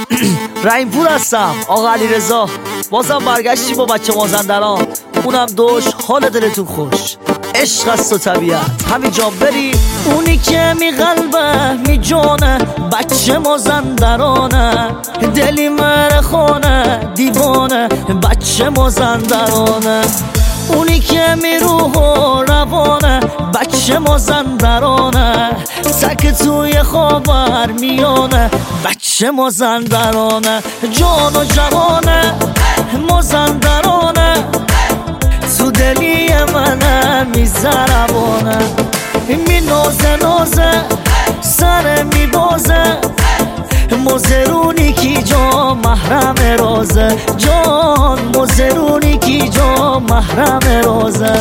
رحیم پور هستم، آقا علیرضا. بازم برگشتیم با بچه مازندران، اونم دوش، حال دلتون خوش. عشق است و طبیعت همین جا بری. اونی که می قلبه می جونه بچه مازندرانه، دلی مرخونه دیوانه بچه مازندرانه. اونی که می روح و روانه بچه مازندرانه، سک توی خاور میانه بچه مازندرانه. جان و جوانه مازندرانه، تو دلی منه میزربانه. می نازه سر می بازه، مزرونی کی جا محرم رازه. جان مزرونی کی جا محرم رازه.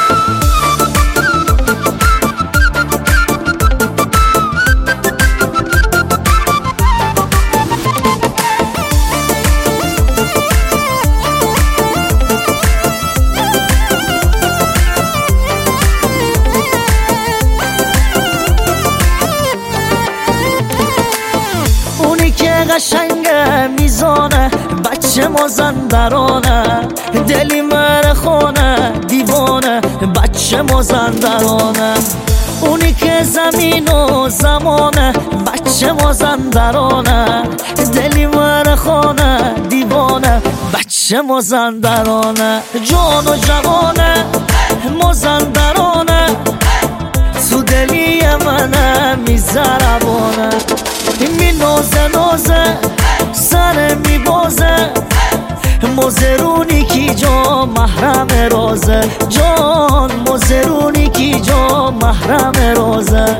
قشنگه میزانه بچه مازندرانه، دلی مرخونه دیوانه بچه مازندرانه. اونی که زمین و زمانه بچه مازندرانه، دلی مرخونه دیوانه بچه مازندرانه. جان و جوانه مازندرانه، تو دلی منه میزربانه. می نازه سر می بازه، مزرونی کی جا محرم رازه. جان مزرونی کی جا محرم رازه.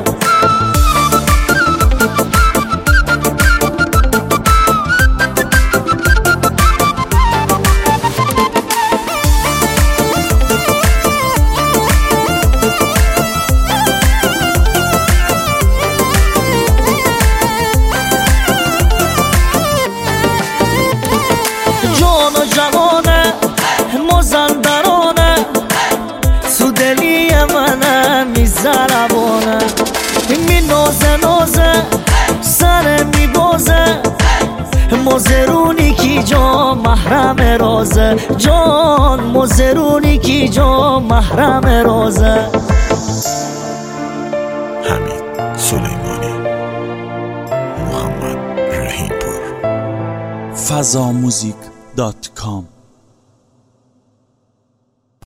جان و جوانه مازندرانه، تو دلی منه میزربانه. می نازه سر می بازه، مزرونی کی جا محرم رازه. جان مزرونی کی جا محرم رازه. حمید سلیمانی، محمد رحیم پور. fazamuzik.com